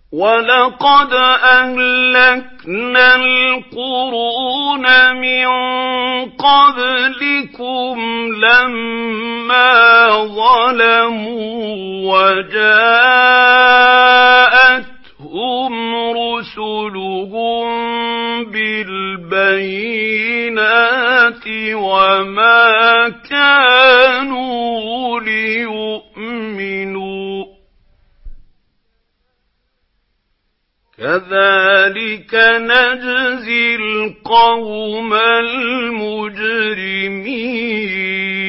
وَلَقَدْ أَهْلَكْنَا الْقُرُونَ مِن قَبْلِكُمْ لَمَّا ظَلَمُوا وَجَاءَتْهُمْ رُسُلُهُم بِالْبَيِّنَاتِ وَمَا كَانُوا لِيُؤْمِنُوا ۚ كَذَٰلِكَ نَجْزِي الْقَوْمَ الْمُجْرِمِينَ